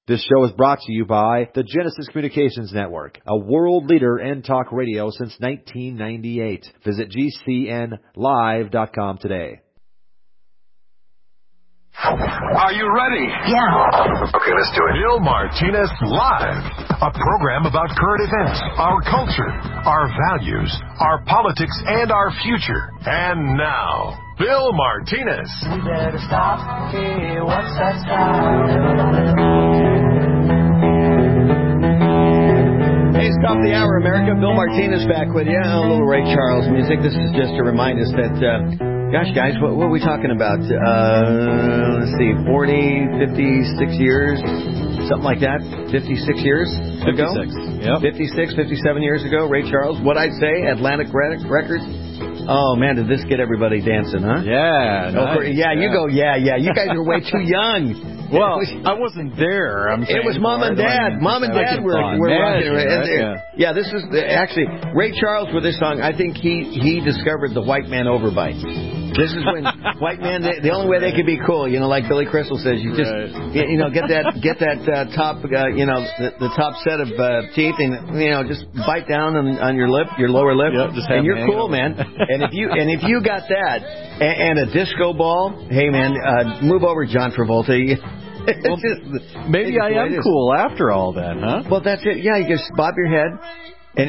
This show is brought to you by the Genesis Communications Network, a world leader in talk radio since 1998. Visit GCNlive.com today. Are you ready? Yeah. Okay, let's do it. Bill Martinez Live, a program about current events, our culture, our values, our politics, and our future. And now, Bill Martinez. We better stop. Hey, what's that sound? Hey, it's top of the hour, America. Bill Martinez back with you. A little Ray Charles music. This is just to remind us that, gosh, guys, what are we talking about? Let's see, 40, 56 years, something like that. 56 years ago? 56, yep. 56, 57 years ago, Ray Charles. What I'd say, Atlantic Records. Oh, man, did this get everybody dancing, huh? Yeah. Nice. Yeah, you go, yeah. You guys are way too young. Well, I wasn't there. It was Mom and Dad. Mom and Dad were rocking it. Yeah, this is actually Ray Charles with this song. I think he discovered the white man overbite. This is when white man, the only way they could be cool, like Billy Crystal says, you just, get that top, the top set of teeth, and just bite down on your lip, your lower lip, and you're cool, man. And if you got that and a disco ball, hey man, move over, John Travolta. Well, maybe I am cool after all then, huh? Well, that's it. Yeah, you just bob your head. And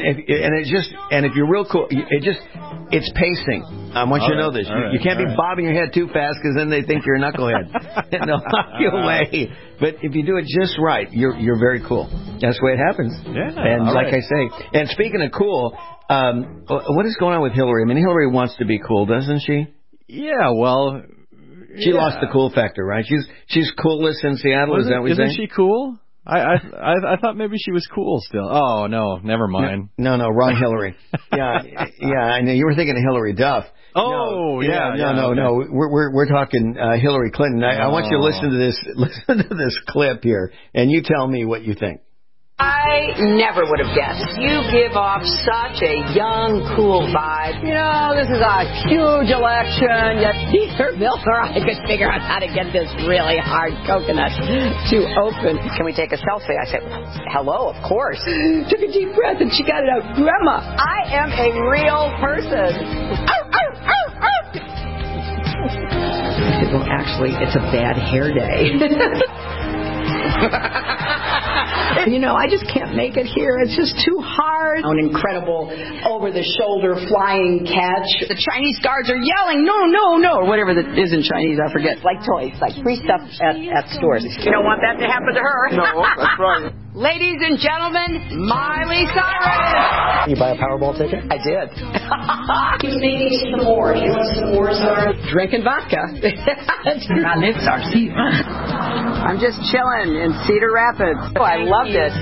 if you're real cool, it's pacing. I want you to know this. You can't be bobbing your head too fast because then they think you're a knucklehead and they'll knock you away. But if you do it just right, you're very cool. That's the way it happens. Yeah. And like I say, and speaking of cool, what is going on with Hillary? I mean, Hillary wants to be cool, doesn't she? Yeah. Well, she lost the cool factor, right? She's coolest in Seattle. Is that what you're saying? Isn't she cool? I thought maybe she was cool still. Oh no, never mind. No, wrong Hillary. Yeah, I know you were thinking of Hillary Duff. Oh, no. We're talking Hillary Clinton. I want you to listen to this clip here, and you tell me what you think. I never would have guessed. You give off such a young, cool vibe. This is a huge election, yet neither Bill or I could figure out how to get this really hard coconut to open. Can we take a selfie? I said, hello, of course. Took a deep breath and she got it out. Grandma, I am a real person. Well, actually, it's a bad hair day. I just can't make it here. It's just too hard. An incredible over-the-shoulder flying catch. The Chinese guards are yelling, no, or whatever that is in Chinese, I forget. Like toys, like free stuff at stores. You don't want that to happen to her. No, that's right. Ladies and gentlemen, Miley Cyrus. You buy a Powerball ticket? I did. He's making some more. You know what some more are? Drinking vodka. My lips are sealed. I'm just chilling in Cedar Rapids. Oh, I loved it.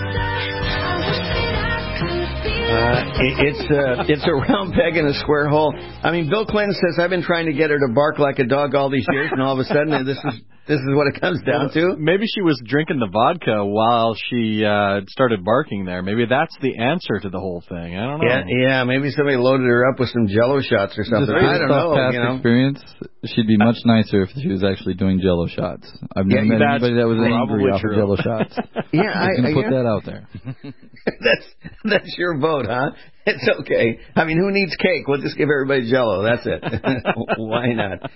It's a round peg in a square hole. I mean, Bill Clinton says, I've been trying to get her to bark like a dog all these years, and all of a sudden this is what it comes down to. Maybe she was drinking the vodka while she started barking there. Maybe that's the answer to the whole thing. I don't know. Yeah, maybe somebody loaded her up with some Jello shots or something. I don't know. Past experience, she'd be much nicer if she was actually doing Jello shots. I've never met anybody that was angry off of Jello shots. Yeah, I'm going to put that out there. That's your vote, huh? It's okay. I mean, who needs cake? We'll just give everybody Jello. That's it. Why not?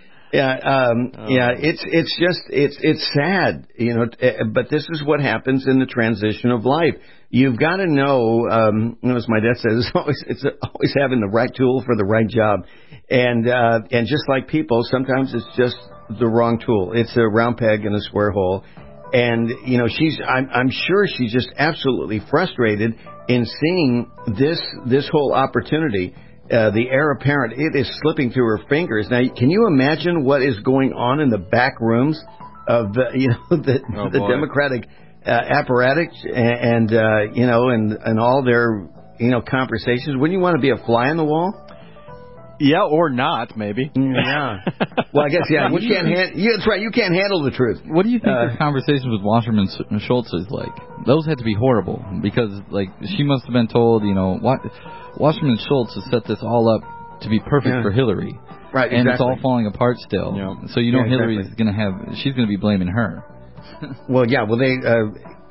It's sad, but this is what happens in the transition of life. You've got to know, as my dad says, it's always having the right tool for the right job. And just like people, sometimes it's just the wrong tool. It's a round peg in a square hole. And, I'm sure she's just absolutely frustrated in seeing this whole opportunity. The heir apparent, it is slipping through her fingers. Now, can you imagine what is going on in the back rooms of the Democratic apparatus and all their conversations? Wouldn't you want to be a fly on the wall? Yeah, or not, maybe. Yeah. Well, I guess, yeah. That's right. You can't handle the truth. What do you think the conversations with Wasserman Schultz is like? Those had to be horrible because, she must have been told, Wasserman Schultz has set this all up to be perfect for Hillary. Right, and it's all falling apart still. Yeah. So Hillary's going to she's going to be blaming her. Well, yeah. Well,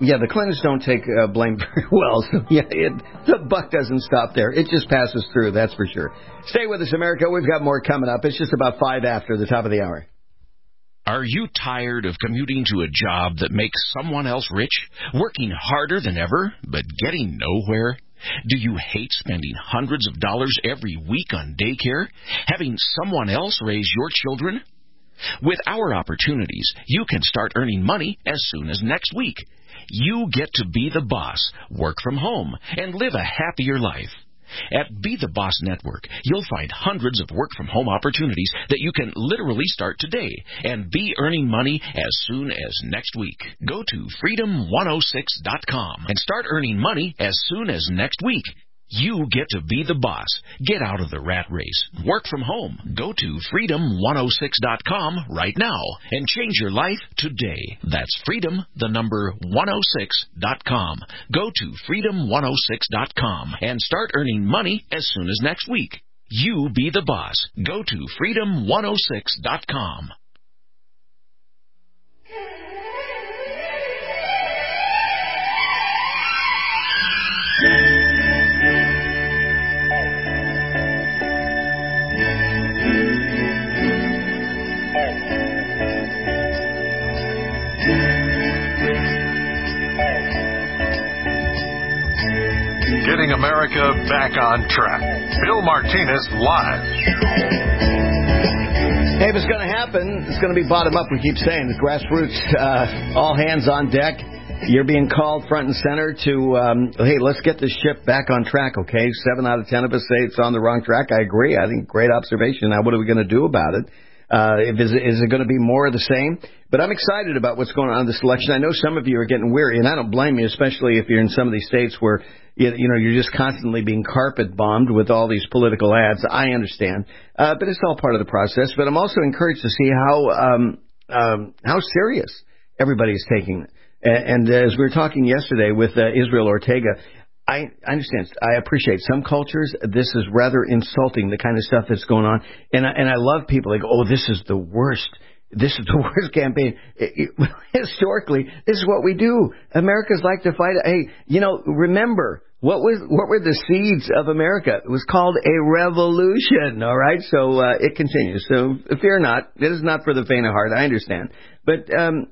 the Clintons don't take blame very well. So, the buck doesn't stop there. It just passes through, that's for sure. Stay with us, America. We've got more coming up. It's just about 5 after the top of the hour. Are you tired of commuting to a job that makes someone else rich, working harder than ever, but getting nowhere? Do you hate spending hundreds of dollars every week on daycare, having someone else raise your children? With our opportunities, you can start earning money as soon as next week. You get to be the boss, work from home, and live a happier life. At Be the Boss Network, you'll find hundreds of work-from-home opportunities that you can literally start today and be earning money as soon as next week. Go to freedom106.com and start earning money as soon as next week. You get to be the boss. Get out of the rat race. Work from home. Go to freedom106.com right now and change your life today. That's freedom106.com. Go to freedom106.com and start earning money as soon as next week. You be the boss. Go to freedom106.com. Getting America back on track. Bill Martinez live. Hey, if it's going to happen, it's going to be bottom up, we keep saying. The grassroots, all hands on deck. You're being called front and center to, hey, let's get this ship back on track, okay? 7 out of 10 of us say it's on the wrong track. I agree. I think great observation. Now, what are we going to do about it? Is it going to be more of the same? But I'm excited about what's going on in this election. I know some of you are getting weary, and I don't blame you, especially if you're in some of these states where you're just constantly being carpet bombed with all these political ads. I understand, but it's all part of the process. But I'm also encouraged to see how serious everybody's taking it. And as we were talking yesterday with Israel Ortega, I understand. I appreciate some cultures. This is rather insulting, the kind of stuff that's going on. And I love people like, oh, this is the worst. This is the worst campaign. Historically, this is what we do. Americans like to fight. Hey, remember, what were the seeds of America? It was called a revolution, all right? So it continues. So fear not. It is not for the faint of heart. I understand. But,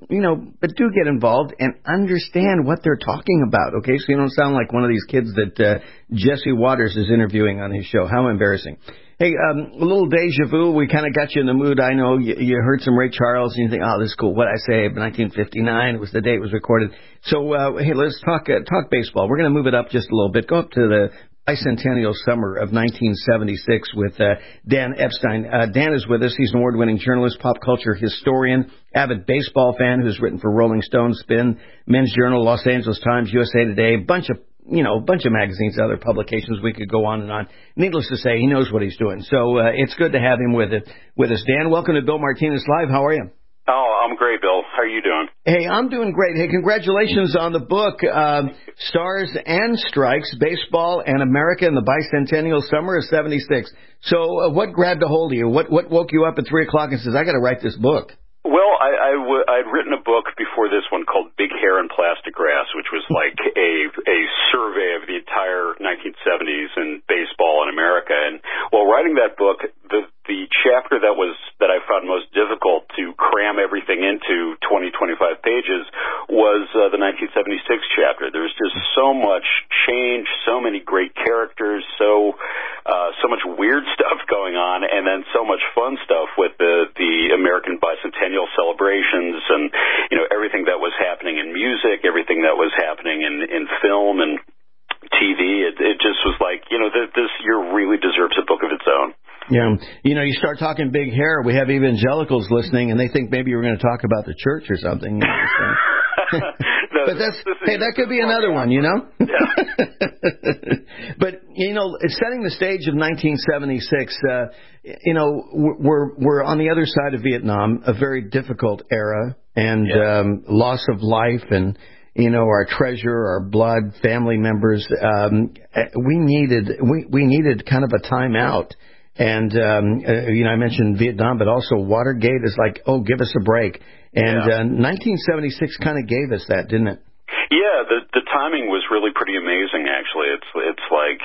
but do get involved and understand what they're talking about, okay? So you don't sound like one of these kids that Jesse Waters is interviewing on his show. How embarrassing. Hey, a little deja vu. We kind of got you in the mood. I know you heard some Ray Charles and you think, oh, this is cool. What I say, 1959. It was the day it was recorded. So, hey, let's talk baseball. We're going to move it up just a little bit. Go up to the bicentennial summer of 1976 with Dan Epstein. Dan is with us. He's an award-winning journalist, pop culture historian, avid baseball fan who's written for Rolling Stone, Spin, Men's Journal, Los Angeles Times, USA Today, a bunch of magazines, other publications. We could go on and on. Needless to say, he knows what he's doing. So it's good to have him with us. Dan, welcome to Bill Martinez Live. How are you? Oh, I'm great, Bill. How are you doing? Hey, I'm doing great. Hey, congratulations on the book, Stars and Strikes, Baseball and America in the Bicentennial Summer of 76. So what grabbed a hold of you? What woke you up at 3 o'clock and says, I got to write this book? Well, I'd written a book before this one called Big Hair and Plastic Grass, which was like a survey of the entire 1970s in baseball in America. And while writing that book, the chapter that I found most difficult to cram everything into 25 pages was the 1976 chapter. There's just so much change, so many great characters, so much weird stuff going on, and then so much fun stuff with the American bicentennial celebrations and everything that was happening in music, everything that was happening in film and TV. It just was like, this year really deserves a book of its own. Yeah. You start talking big hair, we have evangelicals listening, and they think maybe we're going to talk about the church or something. No, but that could be another one, Yeah. But, setting the stage of 1976, we're on the other side of Vietnam, a very difficult era, and loss of life and, our treasure, our blood, family members. We needed kind of a timeout. And, I mentioned Vietnam, but also Watergate is like, oh, give us a break. And 1976 kind of gave us that, didn't it? Yeah, the timing was really pretty amazing, actually. It's like,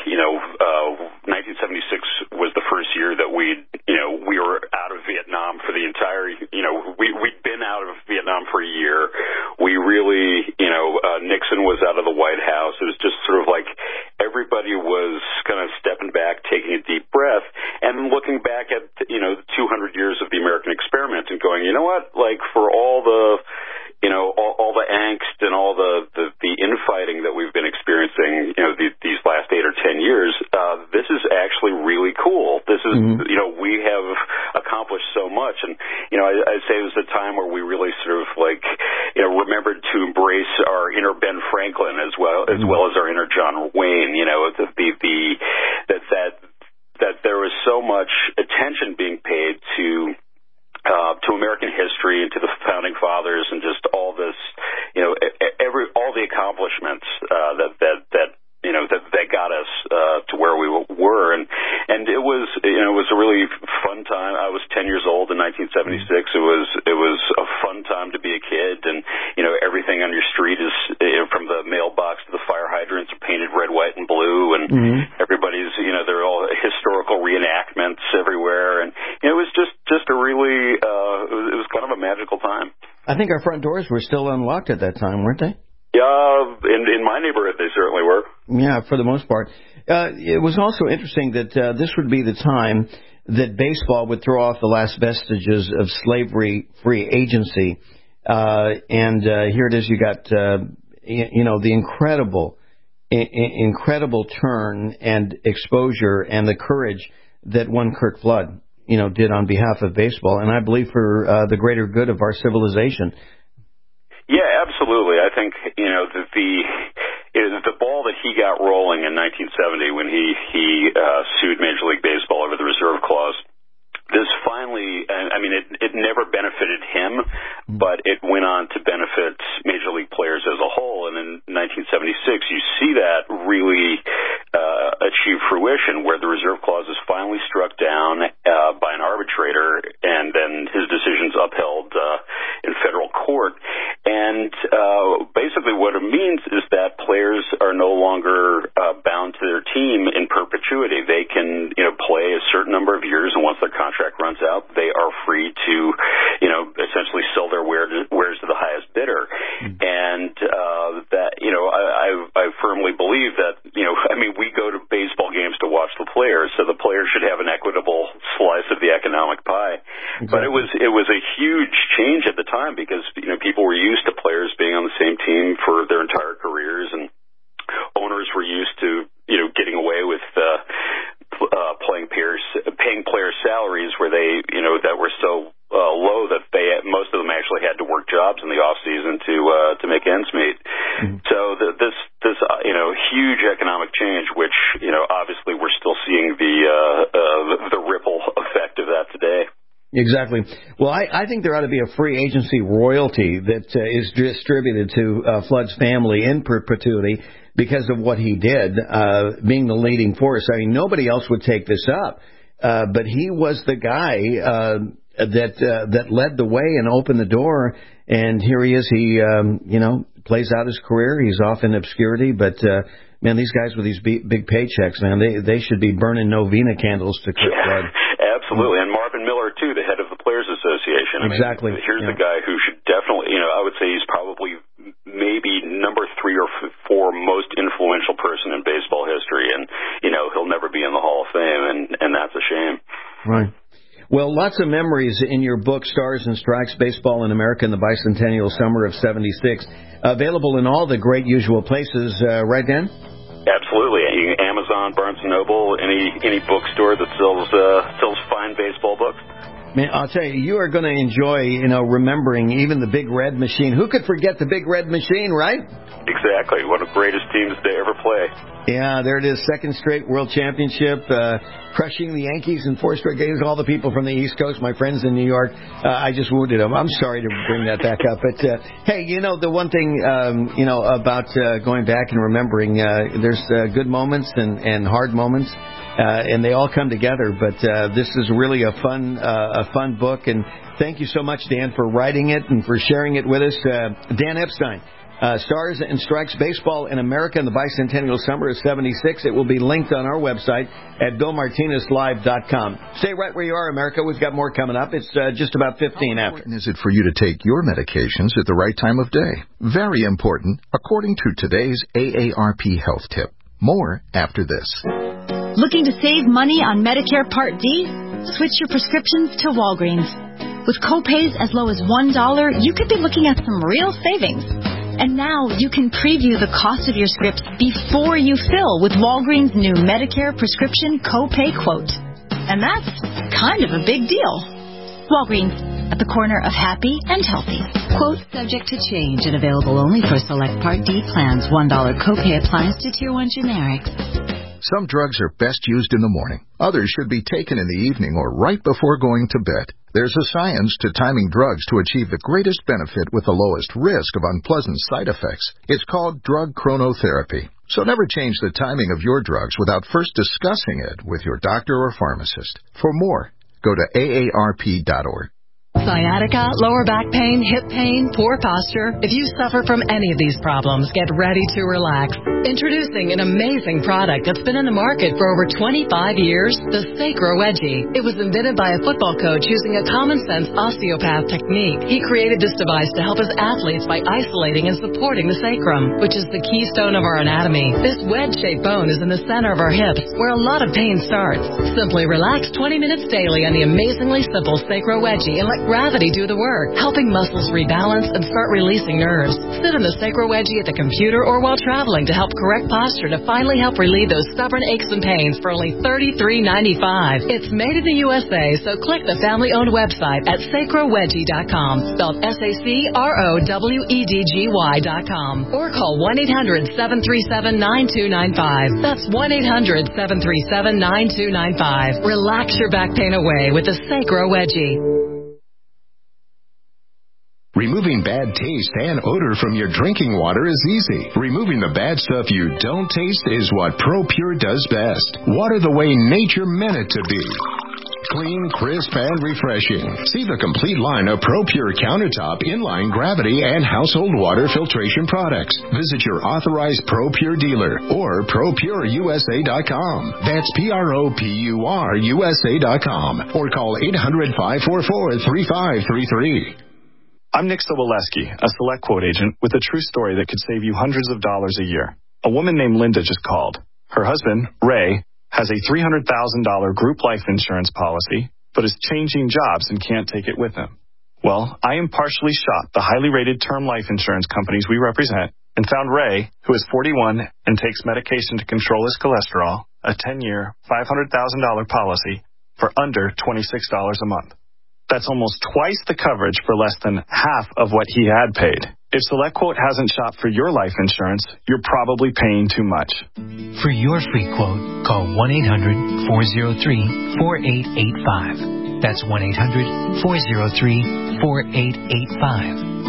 1976 was the first year that we were out of Vietnam for the entire, we'd been out of Vietnam for a year. We really, Nixon was out of the White House. It was just sort of like everybody was kind of stepping back, taking a deep breath, and looking back at, 200 years of the American experiment and going, you know what, like for all the, all the angst and all the infighting that we've been experiencing, these last 8 or 10 years, this is actually really cool. This is, we have accomplished so much. And, I'd say it was a time where we really sort of like, remembered to embrace our inner Ben Franklin as well as our inner John Wayne, that there was so much attention being paid to American history and to the founding fathers and just all this, all the accomplishments that got us to where we were, and it was a really fun time. I was 10 years old in 1976. It was a fun time to be a kid, and everything on your street is from the mailbox to the fire hydrants are painted red, white, and blue, and everybody's they're all historical reenactments everywhere, and it was just a really it was kind of a magical time. I think our front doors were still unlocked at that time, weren't they? Yeah, in my neighborhood, they certainly were. Yeah, for the most part. It was also interesting that this would be the time that baseball would throw off the last vestiges of slavery-free agency. And here it is, you got, the incredible turn and exposure and the courage that one Curt Flood, did on behalf of baseball, and I believe for the greater good of our civilization. Yeah, absolutely. I think, the ball that he got rolling in 1970 when he sued Major League Baseball over the reserve clause, this finally, it never benefited him, but it went on to benefit Major League players as a whole. And in 1976, you see that really achieve fruition, where the reserve clause is finally struck down by an arbitrator, and then his decision's upheld in federal court. And basically what it means is that players are no longer bound to their team in perpetuity. They can, play a certain number of years, and once their contract runs out, they are free to, essentially sell their wares to the highest bidder. And that, I firmly believe that, we go to baseball games to watch the players, so the players should have an equitable slice of the economic pie. Exactly. But it was a huge change at the time, because people were used to players being on the same team for their entire careers, and owners were used to getting away with paying players salaries where they that were so low that most of them actually had to work jobs in the off season to make ends meet. So this huge economic change, which obviously we're still seeing the ripple effect of that today. Exactly. Well, I think there ought to be a free agency royalty that is distributed to Flood's family in perpetuity because of what he did, being the leading force. I mean, nobody else would take this up, but he was the guy that led the way and opened the door. And here he is. He plays out his career. He's off in obscurity, but man, these guys with these big paychecks, man, they should be burning novena candles to Curt Flood. Absolutely, and Marvin Miller, too, the head of the Players Association. Exactly. Here's a guy who should definitely, I would say he's probably maybe number 3 or 4 most influential person in baseball history, and, he'll never be in the Hall of Fame, and that's a shame. Right. Well, lots of memories in your book, Stars and Strikes, Baseball in America in the Bicentennial Summer of '76. Available in all the great usual places, right, Dan? Absolutely. Amazon, Barnes & Noble, any bookstore that sells fine baseball books. Man, I'll tell you, you are going to enjoy, remembering even the Big Red Machine. Who could forget the Big Red Machine, right? Exactly. One of the greatest teams to ever play. Yeah, there it is. Second straight World Championship, crushing the Yankees in 4 straight games. All the people from the East Coast, my friends in New York, I just wounded them. I'm sorry to bring that back up. But, hey, the one thing, about going back and remembering, there's good moments and hard moments. And they all come together, but this is really a fun book. And thank you so much, Dan, for writing it and for sharing it with us. Dan Epstein, Stars and Strikes Baseball in America in the Bicentennial Summer of 76. It will be linked on our website at BillMartinezLive.com. Stay right where you are, America. We've got more coming up. It's just about 15 after. How important is it for you to take your medications at the right time of day? Very important, according to today's AARP Health Tip. More after this. Looking to save money on Medicare Part D? Switch your prescriptions to Walgreens. With copays as low as $1, you could be looking at some real savings. And now you can preview the cost of your scripts before you fill with Walgreens' new Medicare prescription copay quote. And that's kind of a big deal. Walgreens, at the corner of happy and healthy. Quote subject to change and available only for select Part D plans. $1 copay applies to Tier 1 generics. Some drugs are best used in the morning. Others should be taken in the evening or right before going to bed. There's a science to timing drugs to achieve the greatest benefit with the lowest risk of unpleasant side effects. It's called drug chronotherapy. So never change the timing of your drugs without first discussing it with your doctor or pharmacist. For more, go to AARP.org. Sciatica, lower back pain, hip pain, poor posture. If you suffer from any of these problems, get ready to relax. Introducing an amazing product that's been in the market for over 25 years, the Sacro Wedgie. It was invented by a football coach using a common-sense osteopath technique. He created this device to help his athletes by isolating and supporting the sacrum, which is the keystone of our anatomy. This wedge-shaped bone is in the center of our hips, where a lot of pain starts. Simply relax 20 minutes daily on the amazingly simple Sacro Wedgie and let gravity do the work, helping muscles rebalance and start releasing nerves. Sit in the Sacro Wedgie at the computer or while traveling to help correct posture to finally help relieve those stubborn aches and pains for only $33.95. It's made in the USA, so click the family-owned website at sacrowedgie.com, spelled SACROWEDGY.com, or call 1-800-737-9295. That's 1-800-737-9295. Relax your back pain away with the Sacro Wedgie. Removing bad taste and odor from your drinking water is easy. Removing the bad stuff you don't taste is what ProPure does best. Water the way nature meant it to be. Clean, crisp, and refreshing. See the complete line of ProPure countertop, inline, gravity, and household water filtration products. Visit your authorized ProPure dealer or ProPureUSA.com. That's ProPureUSA.com. Or call 800-544-3533. I'm Nick Soboleski, a Select Quote agent with a true story that could save you hundreds of dollars a year. A woman named Linda just called. Her husband, Ray, has a $300,000 group life insurance policy, but is changing jobs and can't take it with him. Well, I impartially shot the highly rated term life insurance companies we represent and found Ray, who is 41 and takes medication to control his cholesterol, a 10-year, $500,000 policy for under $26 a month. That's almost twice the coverage for less than half of what he had paid. If SelectQuote hasn't shopped for your life insurance, you're probably paying too much. For your free quote, call 1-800-403-4885. That's 1-800-403-4885.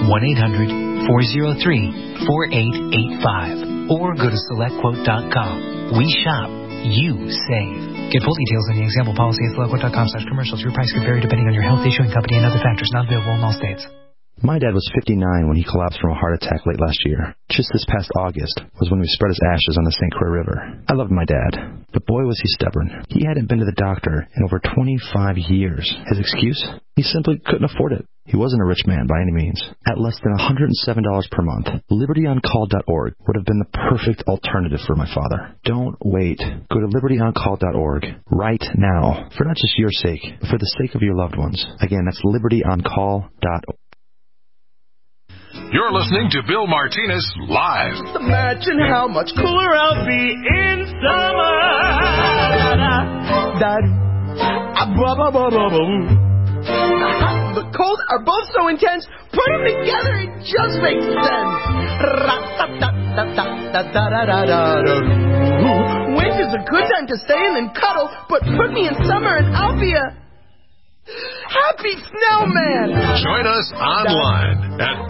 1-800-403-4885. Or go to SelectQuote.com. We shop, you save. Get full details on the example policy at SelectQuote.com/commercials. Your price could vary depending on your health, issuing company, and other factors. Not available in all states. My dad was 59 when he collapsed from a heart attack late last year. Just this past August was when we spread his ashes on the St. Croix River. I loved my dad, but boy was he stubborn. He hadn't been to the doctor in over 25 years. His excuse? He simply couldn't afford it. He wasn't a rich man by any means. At less than $107 per month, LibertyOnCall.org would have been the perfect alternative for my father. Don't wait. Go to LibertyOnCall.org right now, for not just your sake, but for the sake of your loved ones. Again, that's LibertyOnCall.org. You're listening to Bill Martinez Live. Imagine how much cooler I'll be in summer. The colds are both so intense, put them together, it just makes sense. Winter's a good time to stay in and cuddle, but put me in summer and I'll be a happy snowman. Join us online at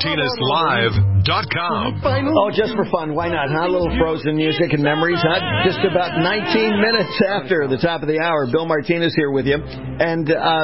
BillMartinezLive.com. Oh, just for fun, why not? Huh? A little frozen music and memories, huh? Just about 19 minutes after the top of the hour, Bill Martinez here with you. And,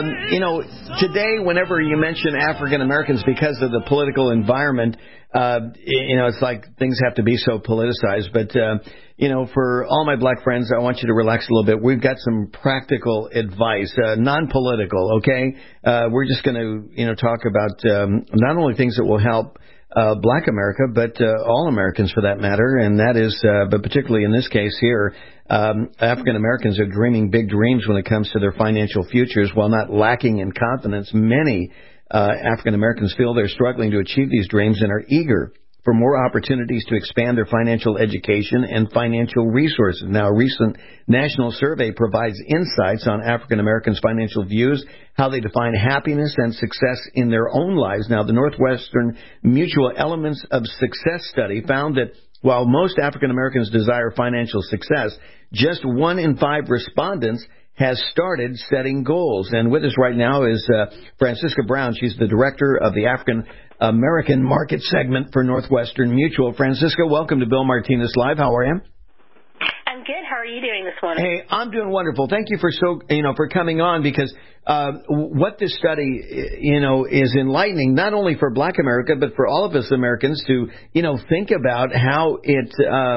today, whenever you mention African Americans because of the political environment, it's like things have to be so politicized. But, for all my black friends, I want you to relax a little bit. We've got some practical advice, non-political, okay? We're just going to, talk about not only things that will help black America, but all Americans for that matter, and that is, but particularly in this case here, African Americans are dreaming big dreams when it comes to their financial futures. While not lacking in confidence, many African Americans feel they're struggling to achieve these dreams and are eager for more opportunities to expand their financial education and financial resources. Now, a recent national survey provides insights on African Americans' financial views, how they define happiness and success in their own lives. Now, the Northwestern Mutual Elements of Success study found that while most African Americans desire financial success, just 1 in 5 respondents has started setting goals. And with us right now is Francisca Brown. She's the director of the African American Market Segment for Northwestern Mutual. Francisca, welcome to Bill Martinez Live. How are you? I'm good. How are you doing this morning? Hey, I'm doing wonderful. Thank you for coming on, because what this study, is enlightening not only for Black America but for all of us Americans to, think about how it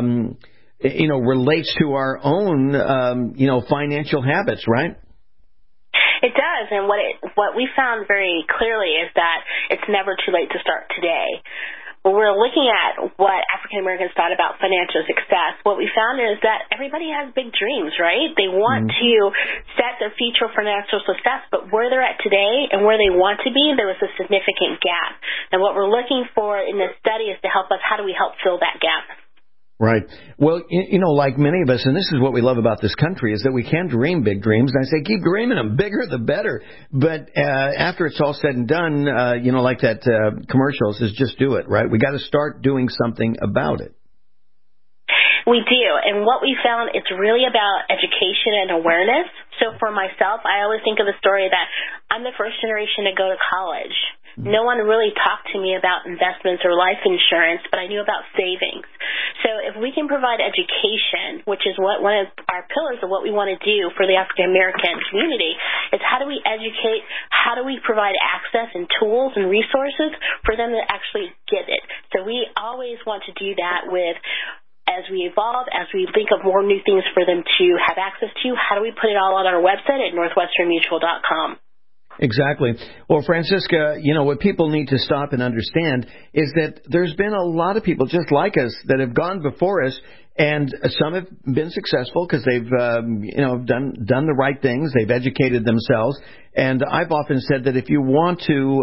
relates to our own, financial habits, right? It does, and what we found very clearly is that it's never too late to start today. When we're looking at what African Americans thought about financial success, what we found is that everybody has big dreams, right? They want to set their future financial success, but where they're at today and where they want to be, there was a significant gap. And what we're looking for in this study is to help us, how do we help fill that gap? Right. Well, like many of us, and this is what we love about this country, is that we can dream big dreams. And I say, keep dreaming them. Bigger, the better. But after it's all said and done, like that commercial says, just do it, right? We got to start doing something about it. We do. And what we found, it's really about education and awareness. So for myself, I always think of the story that I'm the first generation to go to college. No one really talked to me about investments or life insurance, but I knew about savings. So if we can provide education, which is one of our pillars of what we want to do for the African American community, is how do we educate, how do we provide access and tools and resources for them to actually get it. So we always want to do that as we evolve, as we think of more new things for them to have access to, how do we put it all on our website at northwesternmutual.com. Exactly. Well, Francisca, what people need to stop and understand is that there's been a lot of people just like us that have gone before us, and some have been successful because they've, done the right things. They've educated themselves. And I've often said that if you want to,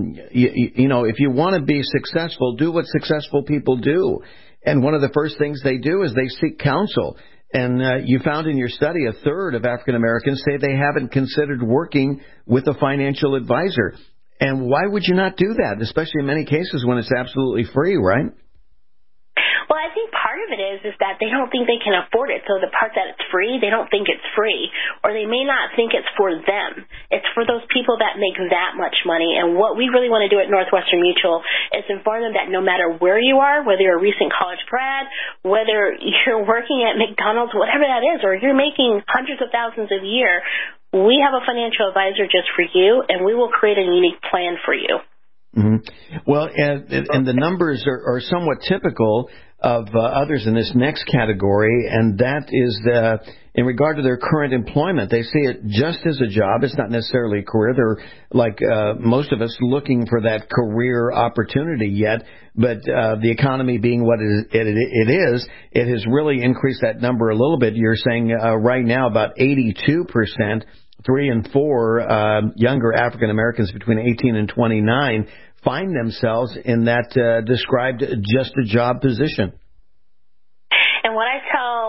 if you want to be successful, do what successful people do. And one of the first things they do is they seek counsel. And you found in your study a third of African Americans say they haven't considered working with a financial advisor. And why would you not do that, especially in many cases when it's absolutely free, right? Well, I think part of it is that they don't think they can afford it. So the part that it's free, they don't think it's free. Or they may not think it's for them. It's for those people that make that much money. And what we really want to do at Northwestern Mutual is inform them that no matter where you are, whether you're a recent college grad, whether you're working at McDonald's, whatever that is, or you're making hundreds of thousands a year, we have a financial advisor just for you, and we will create a unique plan for you. Mm-hmm. Well, and the numbers are somewhat typical of others in this next category, and that is in regard to their current employment. They see it just as a job. It's not necessarily a career. They're like most of us looking for that career opportunity yet, but the economy being what it is, it has really increased that number a little bit. You're saying right now about 82%, 3 in 4 younger African Americans between 18 and 29 find themselves in that described just a job position. And what I tell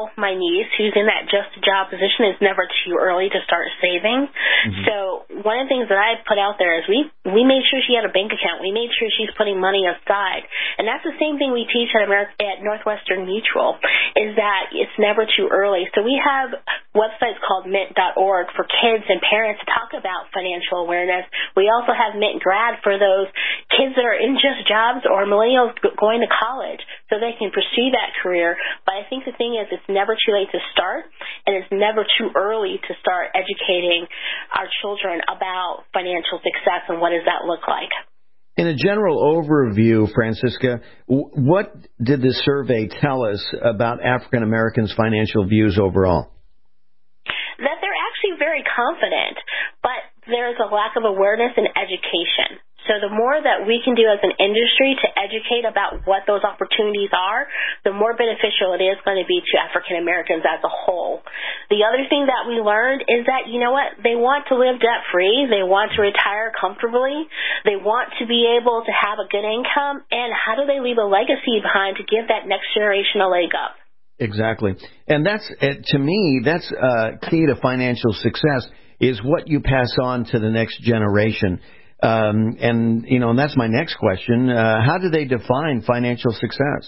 tell my niece, who's in that just-a-job position, it's never too early to start saving. Mm-hmm. So one of the things that I put out there is we made sure she had a bank account. We made sure she's putting money aside. And that's the same thing we teach at Northwestern Mutual, is that it's never too early. So we have websites called mint.org for kids and parents to talk about financial awareness. We also have Mint Grad for those kids that are in just jobs or millennials going to college so they can pursue that career. But I think the thing is it's never too late to start, and it's never too early to start educating our children about financial success and what does that look like. In a general overview, Francisca, what did the survey tell us about African Americans' financial views overall? That they're actually very confident, but there's a lack of awareness and education. So the more that we can do as an industry to educate about what those opportunities are, the more beneficial it is going to be to African Americans as a whole. The other thing that we learned is that, you know what, they want to live debt-free. They want to retire comfortably. They want to be able to have a good income. And how do they leave a legacy behind to give that next generation a leg up? Exactly. And that's, to me, that's key to financial success, is what you pass on to the next generation. And that's my next question. How do they define financial success?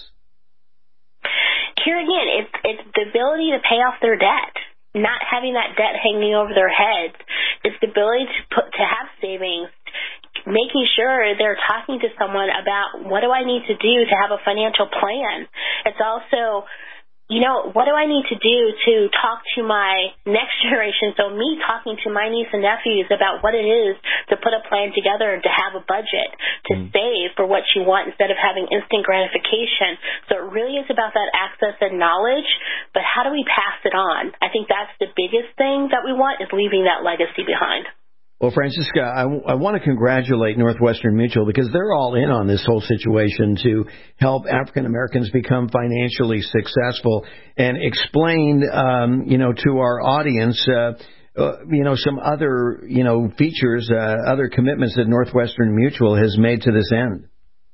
Here again, it's the ability to pay off their debt, not having that debt hanging over their heads. It's the ability to have savings, making sure they're talking to someone about what do I need to do to have a financial plan. It's also, what do I need to do to talk to my next generation? So me talking to my niece and nephews about what it is to put a plan together and to have a budget, to save for what you want instead of having instant gratification. So it really is about that access and knowledge, but how do we pass it on? I think that's the biggest thing that we want, is leaving that legacy behind. Well, Francisca, I want to congratulate Northwestern Mutual, because they're all in on this whole situation to help African Americans become financially successful, and explain, to our audience, some other, features, other commitments that Northwestern Mutual has made to this end.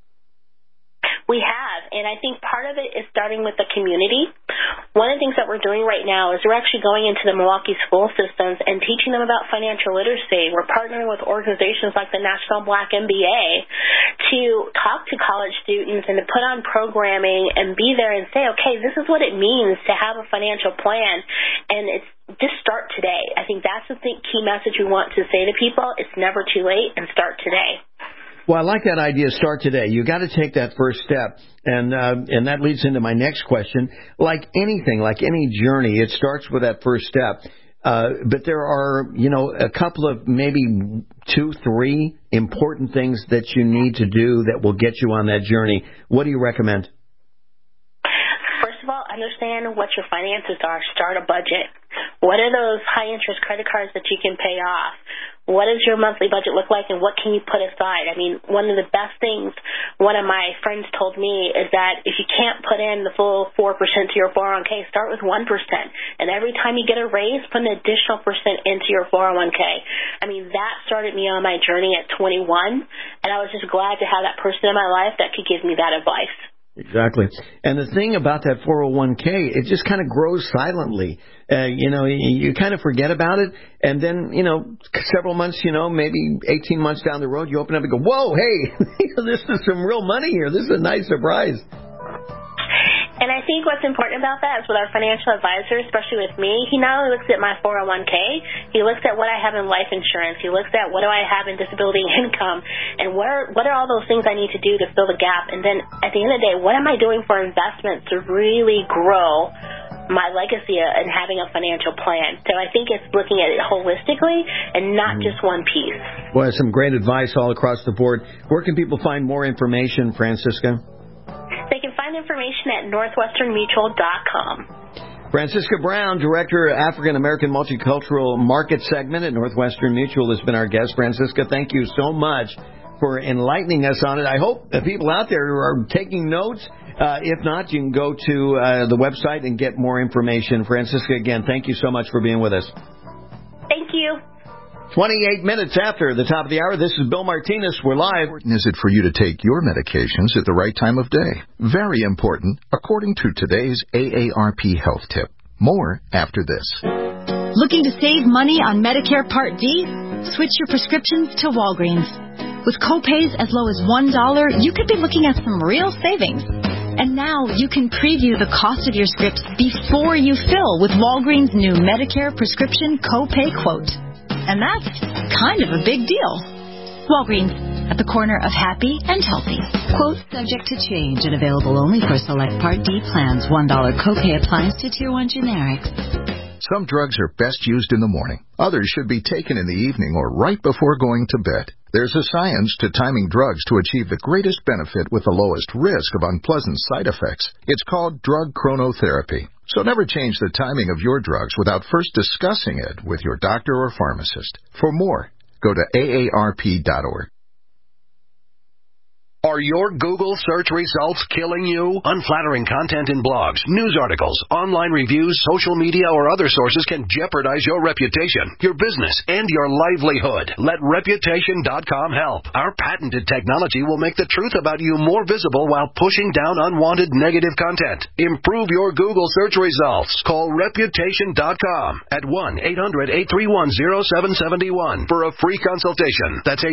We have, and I think part of it is starting with the community. One of the things that we're doing right now is we're actually going into the Milwaukee school systems and teaching them about financial literacy. We're partnering with organizations like the National Black MBA to talk to college students and to put on programming and be there and say, okay, this is what it means to have a financial plan, and it's just start today. I think that's the key message we want to say to people. It's never too late, and start today. Well, I like that idea. Start today. You got to take that first step, and that leads into my next question. Like anything, like any journey, it starts with that first step. But there are, a couple of maybe 2, 3 important things that you need to do that will get you on that journey. What do you recommend? First of all, understand what your finances are. Start a budget. What are those high-interest credit cards that you can pay off? What does your monthly budget look like, and what can you put aside? I mean, one of the best things one of my friends told me is that if you can't put in the full 4% to your 401k, start with 1%. And every time you get a raise, put an additional percent into your 401k. I mean, that started me on my journey at 21, and I was just glad to have that person in my life that could give me that advice. Exactly. And the thing about that 401k, it just kind of grows silently. You kind of forget about it. And then, several months, maybe 18 months down the road, you open up and go, whoa, hey, this is some real money here. This is a nice surprise. And I think what's important about that is with our financial advisor, especially with me, he not only looks at my 401k, he looks at what I have in life insurance. He looks at what do I have in disability income, and what are all those things I need to do to fill the gap. And then at the end of the day, what am I doing for investments to really grow my legacy and having a financial plan? So I think it's looking at it holistically and not just one piece. Well, some great advice all across the board. Where can people find more information, Francisca? They can find information at northwesternmutual.com. Francisca Brown, Director of African American Multicultural Market Segment at Northwestern Mutual, has been our guest. Francisca, thank you so much for enlightening us on it. I hope the people out there are taking notes. If not, you can go to the website and get more information. Francisca, again, thank you so much for being with us. Thank you. 28 minutes after the top of the hour, this is Bill Martinez. We're live. Important is it for you to take your medications at the right time of day? Very important, according to today's AARP Health Tip. More after this. Looking to save money on Medicare Part D? Switch your prescriptions to Walgreens. With copays as low as $1, you could be looking at some real savings. And now you can preview the cost of your scripts before you fill with Walgreens' new Medicare prescription copay quote. And that's kind of a big deal. Walgreens, at the corner of happy and healthy. Quote subject to change and available only for select Part D plans. $1 copay applies to Tier 1 generics. Some drugs are best used in the morning. Others should be taken in the evening or right before going to bed. There's a science to timing drugs to achieve the greatest benefit with the lowest risk of unpleasant side effects. It's called drug chronotherapy. So never change the timing of your drugs without first discussing it with your doctor or pharmacist. For more, go to aarp.org. Are your Google search results killing you? Unflattering content in blogs, news articles, online reviews, social media, or other sources can jeopardize your reputation, your business, and your livelihood. Let Reputation.com help. Our patented technology will make the truth about you more visible while pushing down unwanted negative content. Improve your Google search results. Call Reputation.com at 1-800-831-0771 for a free consultation. That's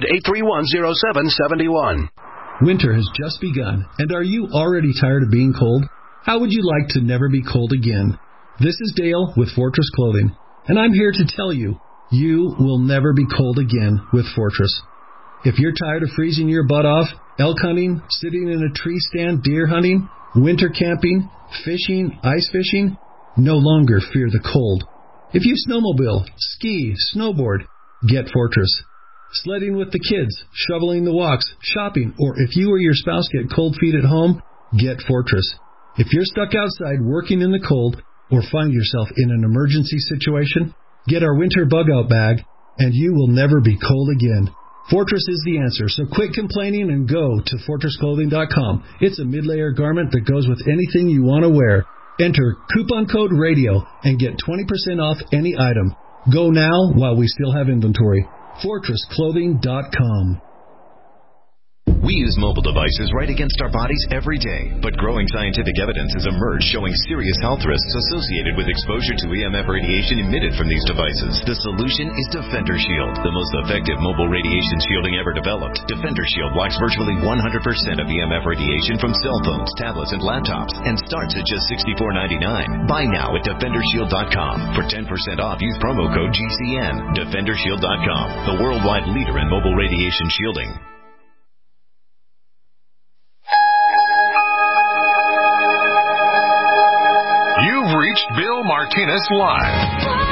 800-831-0771. Winter has just begun, and are you already tired of being cold? How would you like to never be cold again? This is Dale with Fortress Clothing, and I'm here to tell you, you will never be cold again with Fortress. If you're tired of freezing your butt off, elk hunting, sitting in a tree stand, deer hunting, winter camping, fishing, ice fishing, no longer fear the cold. If you snowmobile, ski, snowboard, get Fortress. Sledding with the kids, shoveling the walks, shopping, or if you or your spouse get cold feet at home, get Fortress. If you're stuck outside working in the cold or find yourself in an emergency situation, get our winter bug-out bag, and you will never be cold again. Fortress is the answer, so quit complaining and go to FortressClothing.com. It's a mid-layer garment that goes with anything you want to wear. Enter coupon code RADIO and get 20% off any item. Go now while we still have inventory. FortressClothing.com. We use mobile devices right against our bodies every day, but growing scientific evidence has emerged showing serious health risks associated with exposure to EMF radiation emitted from these devices. The solution is Defender Shield, the most effective mobile radiation shielding ever developed. Defender Shield blocks virtually 100% of EMF radiation from cell phones, tablets, and laptops, and starts at just $64.99. Buy now at DefenderShield.com. For 10% off, use promo code GCN. DefenderShield.com, the worldwide leader in mobile radiation shielding. You've reached Bill Martinez Live.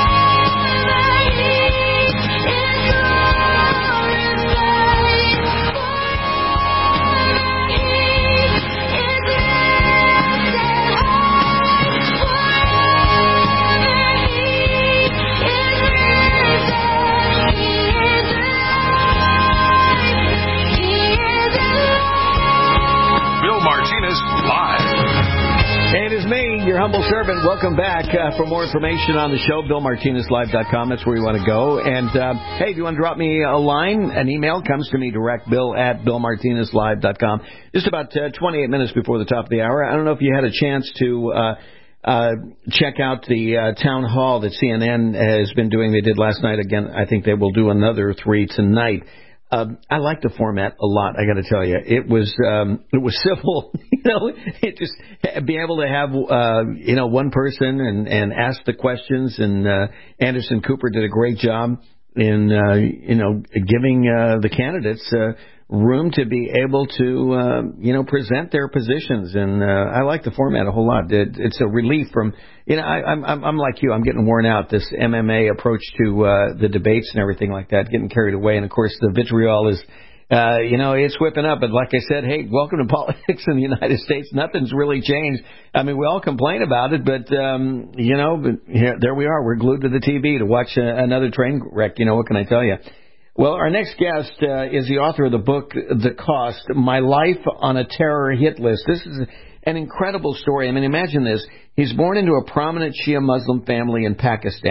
Bill Martinez Live. It is me, your humble servant. Welcome back. For more information on the show, BillMartinezLive.com. That's where you want to go. And, hey, if you want to drop me a line, an email comes to me direct, bill@BillMartinezLive.com. Just about 28 minutes before the top of the hour. I don't know if you had a chance to check out the town hall that CNN has been doing. They did last night. Again, I think they will do another 3 tonight. I like the format a lot, I got to tell you. It was civil, it just be able to have, one person and ask the questions, and Anderson Cooper did a great job in, giving the candidates room to be able to, present their positions. And I like the format a whole lot. It's a relief from, I'm like you. I'm getting worn out, this MMA approach to the debates and everything like that, getting carried away. And, of course, the vitriol is, it's whipping up. But like I said, hey, welcome to politics in the United States. Nothing's really changed. I mean, we all complain about it, but, there we are. We're glued to the TV to watch another train wreck. What can I tell you? Well, our next guest is the author of the book, The Cost, My Life on a Terror Hit List. This is an incredible story. I mean, imagine this. He's born into a prominent Shia Muslim family in Pakistan.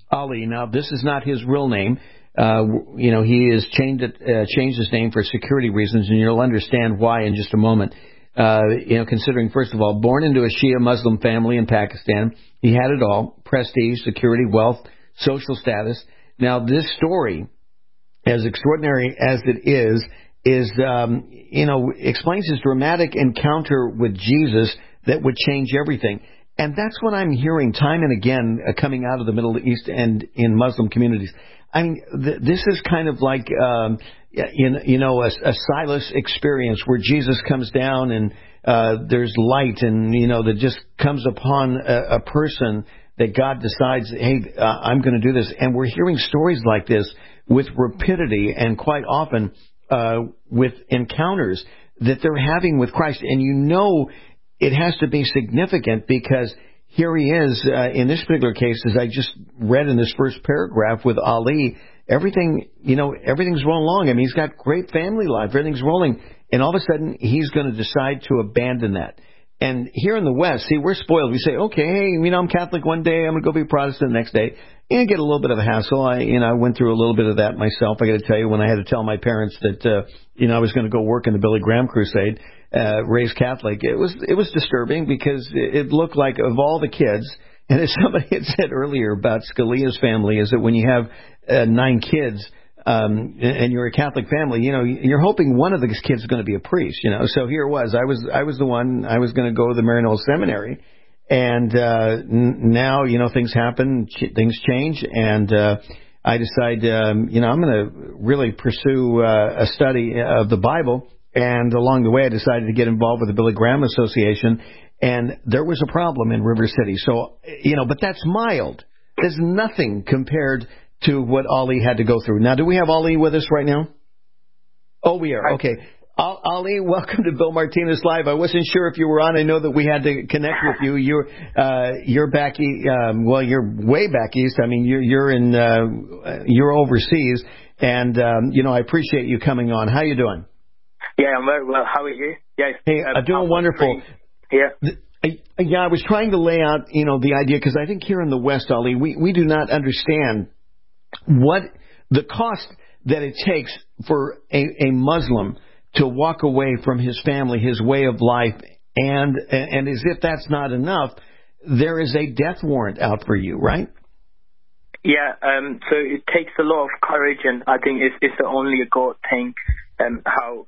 Ali. Now, this is not his real name. He has changed his name for security reasons, and you'll understand why in just a moment. Considering, first of all, born into a Shia Muslim family in Pakistan, he had it all: prestige, security, wealth, social status. Now, this story, as extraordinary as it is explains his dramatic encounter with Jesus that would change everything. And that's what I'm hearing time and again coming out of the Middle East and in Muslim communities. I mean, this is kind of like, a Silas experience where Jesus comes down and there's light and, that just comes upon a person that God decides, hey, I'm going to do this. And we're hearing stories like this with rapidity and quite often with encounters that they're having with Christ. And it has to be significant because here he is in this particular case, as I just read in this first paragraph with Ali, everything's rolling along. I mean, he's got great family life. Everything's rolling. And all of a sudden, he's going to decide to abandon that. And here in the West, see, we're spoiled. We say, okay, hey, I'm Catholic one day. I'm going to go be Protestant the next day. And get a little bit of a hassle. I went through a little bit of that myself. I got to tell you, when I had to tell my parents that, I was going to go work in the Billy Graham crusade, raised Catholic, it was disturbing because it looked like of all the kids, and as somebody had said earlier about Scalia's family, is that when you have 9 kids, and you're a Catholic family, you're hoping one of the kids is going to be a priest, So here it was. I was the one. I was going to go to the Maryknoll Seminary, and now things happen, things change, and I decide I'm going to really pursue a study of the Bible. And along the way, I decided to get involved with the Billy Graham Association, and there was a problem in River City. So but that's mild. There's nothing compared to what Ali had to go through. Now, do we have Ali with us right now? Oh, we are. Okay. Ali, welcome to Bill Martinez Live. I wasn't sure if you were on. I know that we had to connect with you. You're back. You're way back east. I mean, you're overseas, and I appreciate you coming on. How you doing? Yeah, I'm very well. How are you? Yes. Hey, I'm doing wonderful. Yeah. I was trying to lay out, the idea, because I think here in the West, Ali, we do not understand what the cost that it takes for a Muslim to walk away from his family, his way of life, and as if that's not enough, there is a death warrant out for you, right? Yeah, so it takes a lot of courage, and I think it's only a God thing. And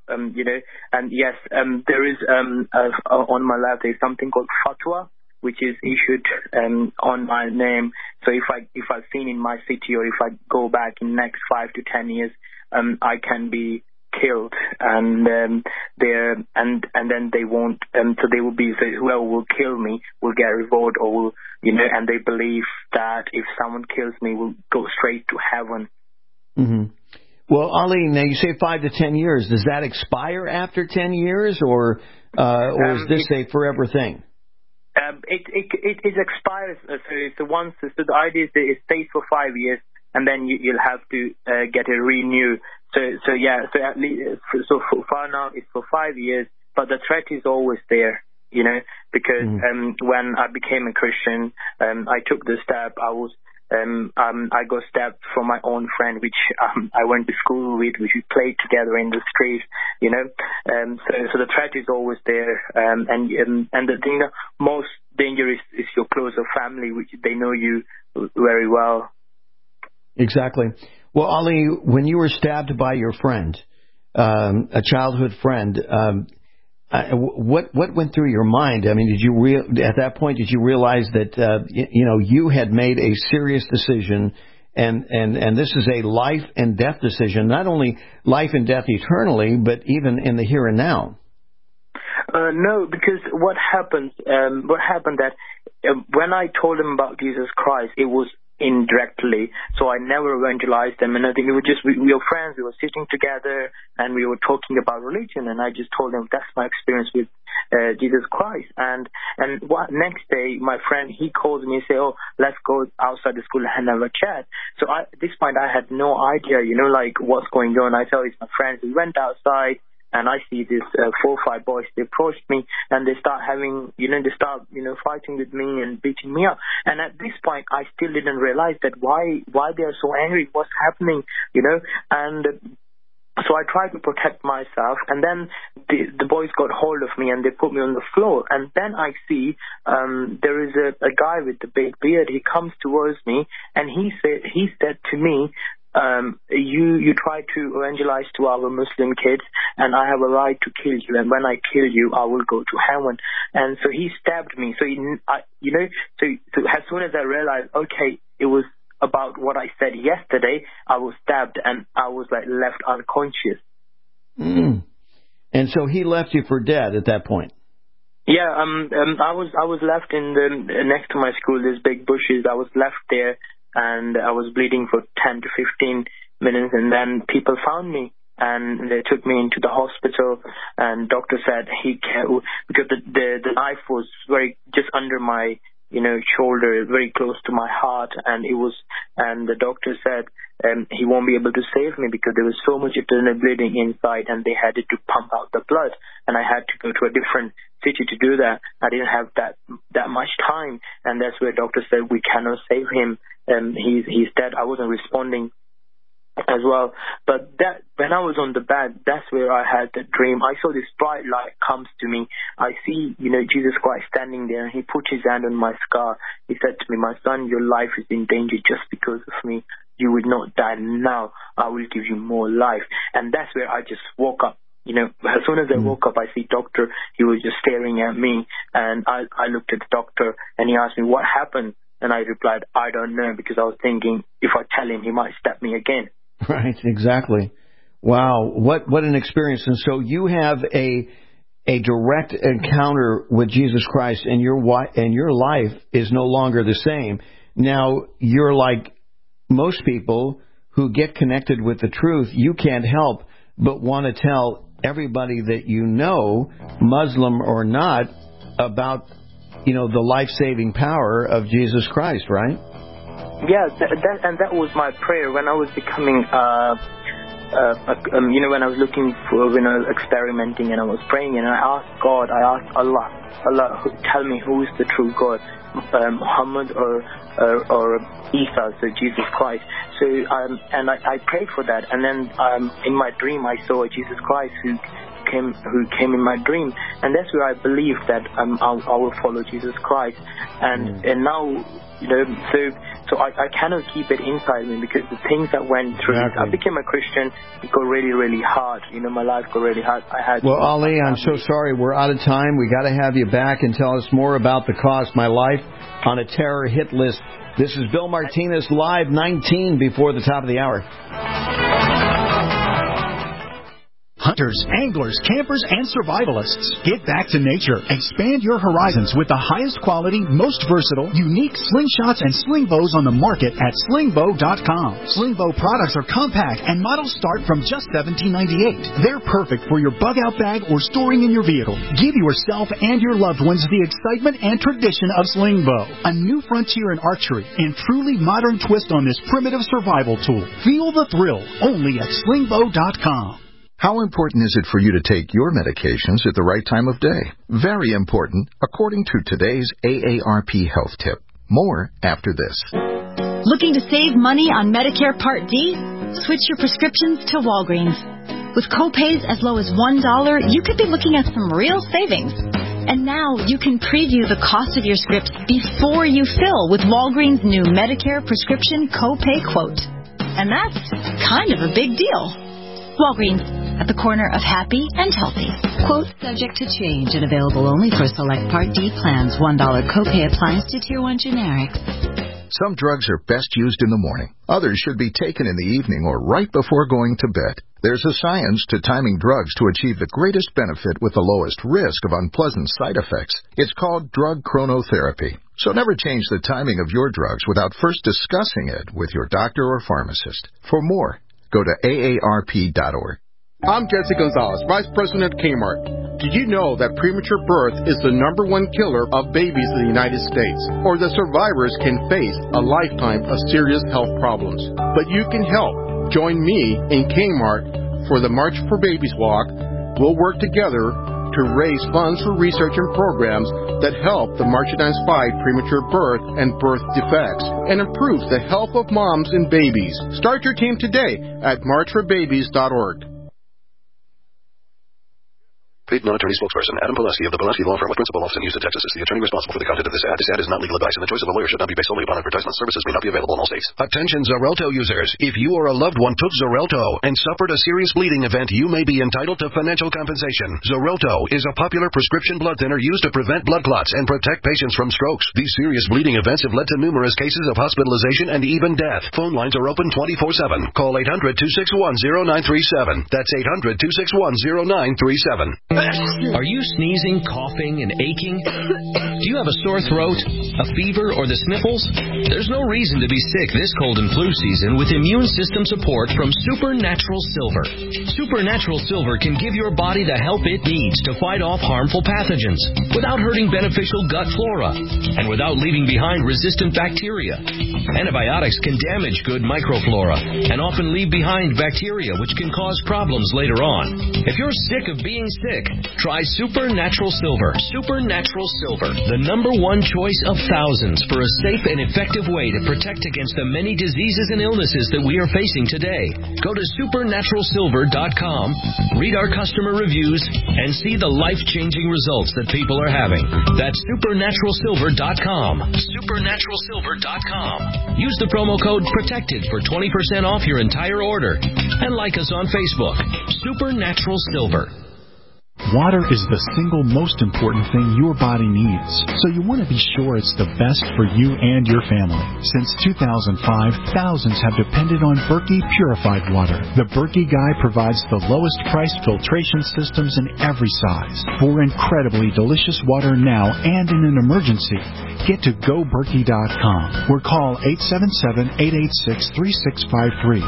yes, there is on my left there's something called fatwa, which is issued on my name. So if I've seen in my city, or if I go back in the next 5 to 10 years, I can be killed, and then they won't. So they will be, so whoever will kill me will get a reward, or will, and they believe that if someone kills me, will go straight to heaven. Mm-hmm. Well, Ali, now you say 5 to 10 years. Does that expire after 10 years, or is this a forever thing? It expires. So once. So the idea is that it stays for 5 years, and then you'll have to get a renew. So yeah. So at least for far now it's for 5 years, but the threat is always there. Because when I became a Christian, I took the step. I got stabbed from my own friend, which I went to school with, which we played together in the street, So the threat is always there, and the thing that most dangerous is your closer family, which they know you very well. Exactly. Well, Ali, when you were stabbed by your friend, a childhood friend, what went through your mind? I mean, at that point, did you realize that you had made a serious decision, and this is a life and death decision, not only life and death eternally, but even in the here and now? No, because what happened that when I told him about Jesus Christ, it was indirectly, so I never evangelized them, and I think we were friends. We were sitting together and we were talking about religion, and I just told them that's my experience with Jesus Christ. And next day, my friend, he calls me and say, "Oh, let's go outside the school and have a chat." So at this point, I had no idea, like what's going on. I tell it's my friends. We went outside, and I see this 4 or 5 boys. They approached me, and they start fighting with me and beating me up. And at this point, I still didn't realize that why they are so angry, what's happening, and so I tried to protect myself, and then the boys got hold of me and they put me on the floor. And then I see there is a guy with the big beard. He comes towards me, and he said to me, you try to evangelize to our Muslim kids, and I have a right to kill you, and when I kill you, I will go to heaven. And so he stabbed me. So so as soon as I realized, okay, it was about what I said yesterday, I was stabbed and I was left unconscious. And so he left you for dead at that point. Yeah, I was left in next to my school. There's big bushes. I was left there, and I was bleeding for 10 to 15 minutes, and then people found me. And they took me into the hospital, and doctor said because the knife was just under my shoulder, very close to my heart, and the doctor said he won't be able to save me because there was so much internal bleeding inside, and they had to pump out the blood, and I had to go to a different city to do that. I didn't have that much time, and that's where doctor said we cannot save him. He's dead. I wasn't responding as well. But that when I was on the bed, that's where I had the dream. I saw this bright light comes to me. I see, Jesus Christ standing there, and he put his hand on my scar. He said to me, my son, your life is in danger just because of me. You will not die now. I will give you more life. And that's where I just woke up. As soon as I woke up, I see doctor. He was just staring at me, and I looked at the doctor, and he asked me what happened. And I replied, I don't know, because I was thinking if I tell him, he might stab me again. Right, exactly. Wow, what an experience. And so you have a direct encounter with Jesus Christ, and your life is no longer the same. Now, you're like most people who get connected with the truth. You can't help but want to tell everybody that you know, Muslim or not, about the life-saving power of Jesus Christ, right? Yeah, that was my prayer when I was becoming, when I was looking for, when I was experimenting and I was praying, and I asked God, I asked Allah, tell me who is the true God, Muhammad or Isa, so Jesus Christ. So and I prayed for that, and then in my dream I saw Jesus Christ who came in my dream, and that's where I believed that I will follow Jesus Christ, and now so I cannot keep it inside me, because the things that went through. Exactly. I became a Christian. It got really, really hard. My life got really hard. Well, Ali, I'm so sorry. We're out of time. We got to have you back and tell us more about the Cost My Life on a Terror Hit List. This is Bill Martinez, live 19 before the top of the hour. Hunters, anglers, campers, and survivalists. Get back to nature. Expand your horizons with the highest quality, most versatile, unique slingshots and sling bows on the market at slingbow.com. Slingbow products are compact and models start from just $17.98. They're perfect for your bug-out bag or storing in your vehicle. Give yourself and your loved ones the excitement and tradition of Slingbow, a new frontier in archery and truly modern twist on this primitive survival tool. Feel the thrill only at slingbow.com. How important is it for you to take your medications at the right time of day? Very important, according to today's AARP Health Tip. More after this. Looking to save money on Medicare Part D? Switch your prescriptions to Walgreens. With copays as low as $1, you could be looking at some real savings. And now you can preview the cost of your scripts before you fill with Walgreens' new Medicare prescription copay quote. And that's kind of a big deal. Walgreens, at the corner of happy and healthy. Quote subject to change and available only for select Part D plans. $1 copay applies to Tier 1 generics. Some drugs are best used in the morning. Others should be taken in the evening or right before going to bed. There's a science to timing drugs to achieve the greatest benefit with the lowest risk of unpleasant side effects. It's called drug chronotherapy. So never change the timing of your drugs without first discussing it with your doctor or pharmacist. For more, go to AARP.org. I'm Jesse Gonzalez, Vice President at Kmart. Did you know that premature birth is the #1 killer of babies in the United States, or that survivors can face a lifetime of serious health problems? But you can help. Join me in Kmart for the March for Babies Walk will work together to raise funds for research and programs that help the March-Dance fight premature birth and birth defects and improves the health of moms and babies. Start your team today at marchforbabies.org. Paid non-attorney spokesperson Adam Pulaski of the Pulaski Law Firm with principal office in Houston, Texas is the attorney responsible for the content of this ad. This ad is not legal advice, and the choice of a lawyer should not be based solely upon advertisement. Services may not be available in all states. Attention Xarelto users. If you or a loved one took Xarelto and suffered a serious bleeding event, you may be entitled to financial compensation. Xarelto is a popular prescription blood thinner used to prevent blood clots and protect patients from strokes. These serious bleeding events have led to numerous cases of hospitalization and even death. Phone lines are open 24/7. Call 800-261-0937. That's 800-261-0937. Are you sneezing, coughing, and aching? Do you have a sore throat, a fever, or the sniffles? There's no reason to be sick this cold and flu season with immune system support from Supernatural Silver. Supernatural Silver can give your body the help it needs to fight off harmful pathogens without hurting beneficial gut flora and without leaving behind resistant bacteria. Antibiotics can damage good microflora and often leave behind bacteria which can cause problems later on. If you're sick of being sick, try Supernatural Silver. Supernatural Silver, the #1 choice of thousands for a safe and effective way to protect against the many diseases and illnesses that we are facing today. Go to supernaturalsilver.com, read our customer reviews, and see the life-changing results that people are having. That's supernaturalsilver.com. Supernaturalsilver.com. Use the promo code PROTECTED for 20% off your entire order. And like us on Facebook. Supernatural Silver. Water is the single most important thing your body needs, so you want to be sure it's the best for you and your family. Since 2005, thousands have depended on Berkey purified water. The Berkey Guy provides the lowest price filtration systems in every size. For incredibly delicious water now and in an emergency, get to GoBerkey.com or call 877-886-3653.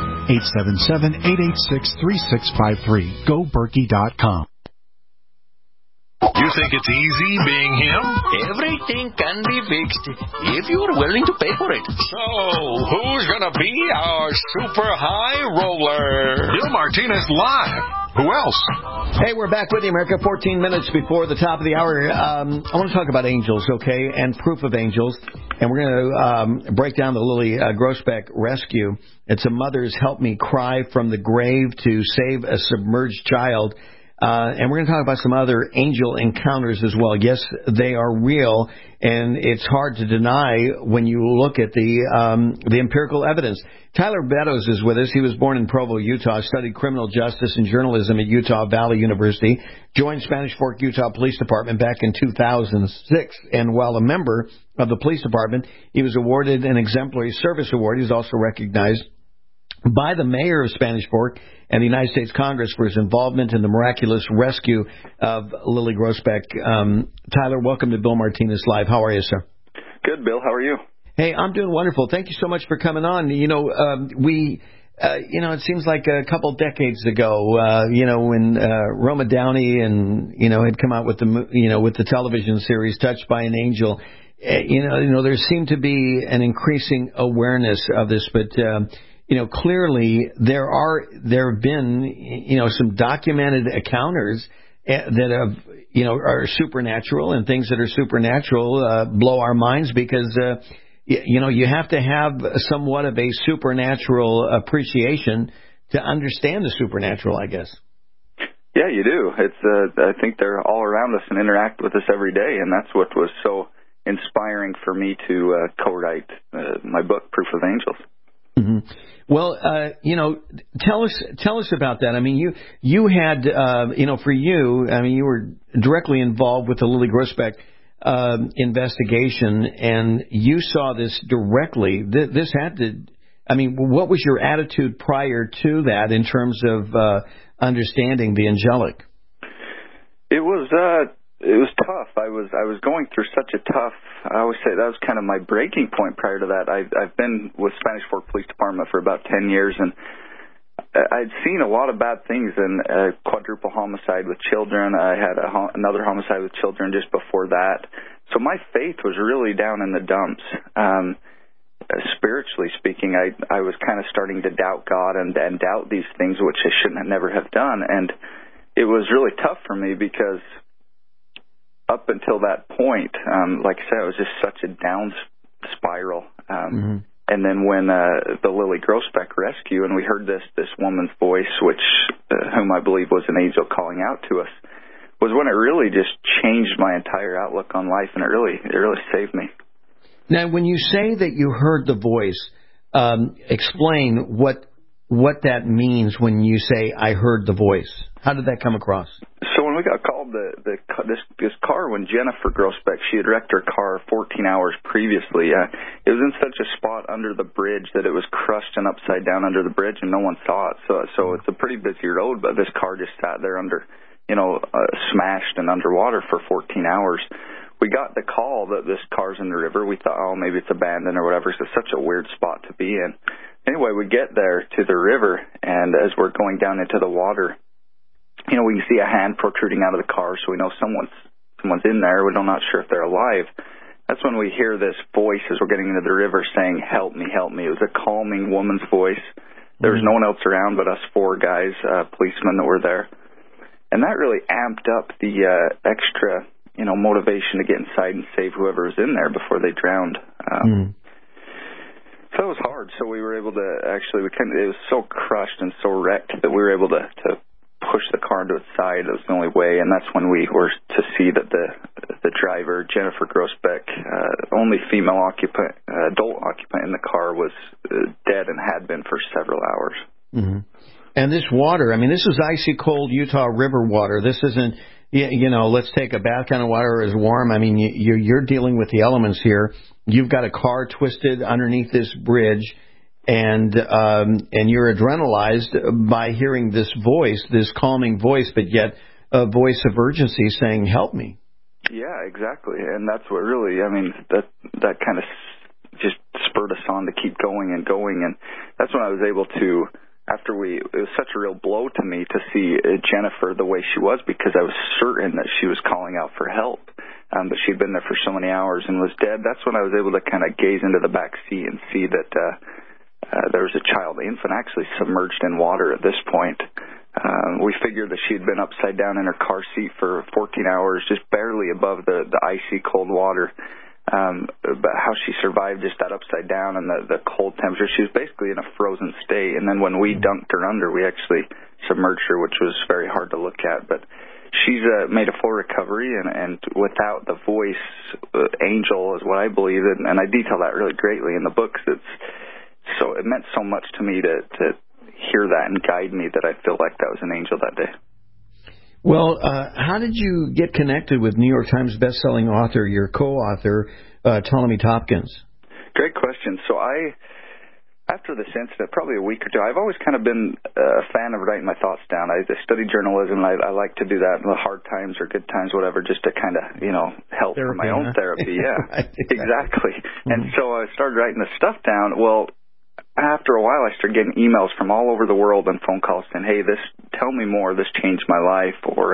877-886-3653. GoBerkey.com. You think it's easy being him? Everything can be fixed if you're willing to pay for it. So, who's going to be our super high roller? Bill Martinez live. Who else? Hey, we're back with you, America. 14 minutes before the top of the hour. I want to talk about angels, okay, and proof of angels. And we're going to break down the Lily Grossbeck rescue. It's a mother's help me cry from the grave to save a submerged child. And we're going to talk about some other angel encounters as well. Yes, they are real, and it's hard to deny when you look at the empirical evidence. Tyler Beddoes is with us. He was born in Provo, Utah, studied criminal justice and journalism at Utah Valley University, joined Spanish Fork, Utah Police Department back in 2006, and while a member of the police department, he was awarded an Exemplary Service Award. He's also recognized by the mayor of Spanish Fork and the United States Congress for his involvement in the miraculous rescue of Lily Grossbeck. Tyler, welcome to Bill Martinez Live. How are you, sir? Good, Bill. How are you? Hey, I'm doing wonderful. Thank you so much for coming on. It seems like a couple decades ago, when Roma Downey and, had come out with the television series Touched by an Angel, there seemed to be an increasing awareness of this, but clearly there have been, some documented encounters that have, are supernatural, and things that are supernatural blow our minds because, you have to have somewhat of a supernatural appreciation to understand the supernatural, I guess. Yeah, you do. It's I think they're all around us and interact with us every day, and that's what was so inspiring for me to co-write my book, Proof of Angels. Mm-hmm. Well, tell us about that. I mean, you had, for you, I mean, you were directly involved with the Lily Grossbeck investigation, and you saw this directly. This had to, I mean, what was your attitude prior to that in terms of understanding the angelic? It was tough. I was going through such a tough. I always say that was kind of my breaking point. Prior to that, I've been with Spanish Fork Police Department for about 10 years, and I'd seen a lot of bad things. And quadruple homicide with children. I had another homicide with children just before that. So my faith was really down in the dumps. Spiritually speaking, I was kind of starting to doubt God and doubt these things, which I shouldn't have never have done. And it was really tough for me because up until that point, like I said, it was just such a down spiral. And then when the Lily Grossbeck rescue, and we heard this woman's voice, which whom I believe was an angel calling out to us, was when it really just changed my entire outlook on life, and it really saved me. Now, when you say that you heard the voice, explain what that means when you say, I heard the voice. How did that come across? So when we got called, this car, when Jennifer Grossbeck, she had wrecked her car 14 hours previously. It was in such a spot under the bridge that it was crushed and upside down under the bridge, and no one saw it. So it's a pretty busy road, but this car just sat there under, smashed and underwater for 14 hours. We got the call that this car's in the river. We thought, oh, maybe it's abandoned or whatever. So it's such a weird spot to be in. Anyway, we get there to the river, and as we're going down into the water, we can see a hand protruding out of the car, so we know someone's in there. We're not sure if they're alive. That's when we hear this voice as we're getting into the river saying, help me, help me. It was a calming woman's voice. There was no one else around but us 4 guys, policemen that were there. And that really amped up the extra, motivation to get inside and save whoever was in there before they drowned. So it was hard. So we were able to it was so crushed and so wrecked that we were able to push the car into its side. That was the only way, and that's when we were to see that the driver, Jennifer Grossbeck, only female adult occupant in the car, was dead and had been for several hours. And this water, this is icy cold Utah River water. This isn't, let's take a bath kind of water is warm. You're dealing with the elements here. You've got a car twisted underneath this bridge, and you're adrenalized by hearing this voice, this calming voice, but yet a voice of urgency saying, help me. Yeah, exactly. And that's what really, that kind of just spurred us on to keep going and going. And that's when I was able to, it was such a real blow to me to see Jennifer the way she was, because I was certain that she was calling out for help. But she'd been there for so many hours and was dead. That's when I was able to kind of gaze into the back seat and see that there was a child infant actually submerged in water at this point. We figured that she'd been upside down in her car seat for 14 hours, just barely above the icy cold water. But how she survived just that upside down and the cold temperature, she was basically in a frozen state. And then when we dunked her under, we actually submerged her, which was very hard to look at. But she's made a full recovery, and without the voice, angel is what I believe, and I detail that really greatly in the books. So it meant so much to me to hear that and guide me that I feel like that was an angel that day. Well, how did you get connected with New York Times bestselling author, your co-author, Ptolemy Tompkins? Great question. So after this incident, probably a week or two, I've always kind of been a fan of writing my thoughts down. I studied journalism, and I like to do that in the hard times or good times, whatever, just to kind of, help therapy, for my own therapy. Yeah, right, exactly. And so I started writing this stuff down. Well, after a while, I started getting emails from all over the world and phone calls saying, hey, tell me more, this changed my life, or,